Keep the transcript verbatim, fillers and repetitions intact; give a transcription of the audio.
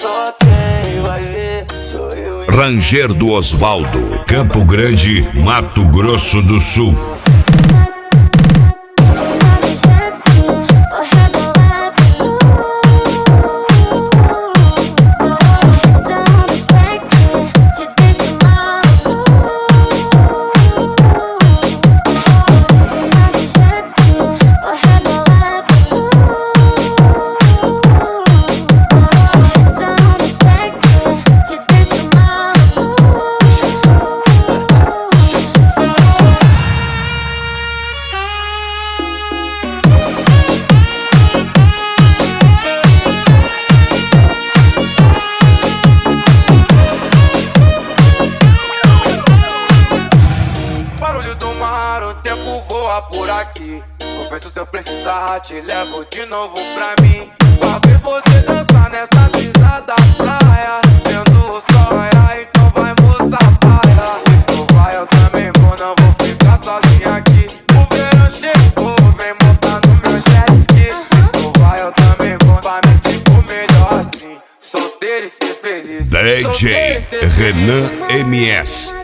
só quem vai ver sou eu. Ranger do Osvaldo, Campo Grande, Mato Grosso do Sul. O tempo voa por aqui. Confesso, se eu precisar, te levo de novo pra mim. Pra ver você dançar nessa brisa da praia, vendo o sol raiar, então vai, moça, paia. Se tu vai, eu também vou, não vou ficar sozinho aqui. O verão chegou, vem montar no meu jet ski. Se tu vai, eu também vou, pra mim ficou melhor assim. Solteiro e ser feliz. D J Renan M S.